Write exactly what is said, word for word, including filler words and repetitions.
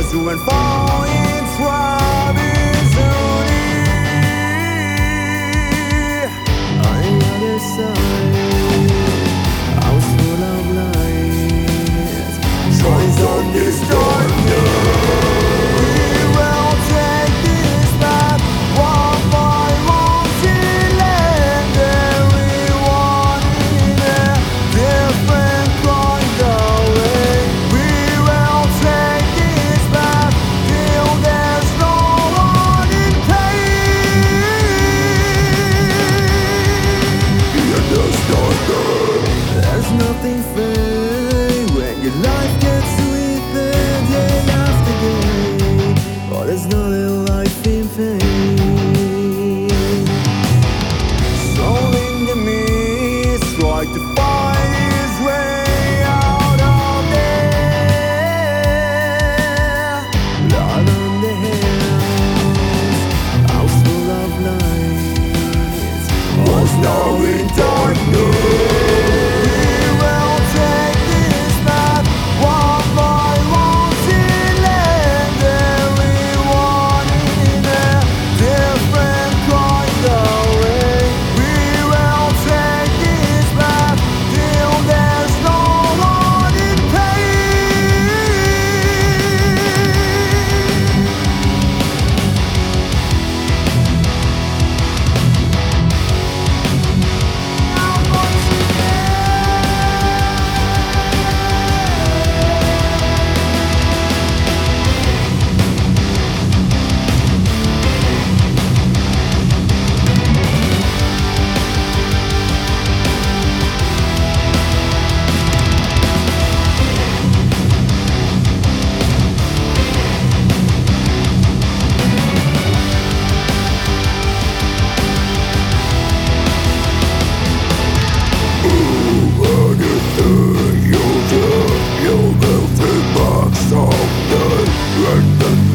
to and fall in Travisoni. On the other side, I was full of light. Shines on this darkness. We will take this path one by one till end. Everyone in a different kind of way. We will take this path till there's no one in pain. It does not hurt. There's nothing fair when your life gets sweet the day after day. Oh, there's not a life in vain. Soul in the mist, try to find his way out of there. Blood on the hills, house full of lights, was now in darkness. You're the melting box of the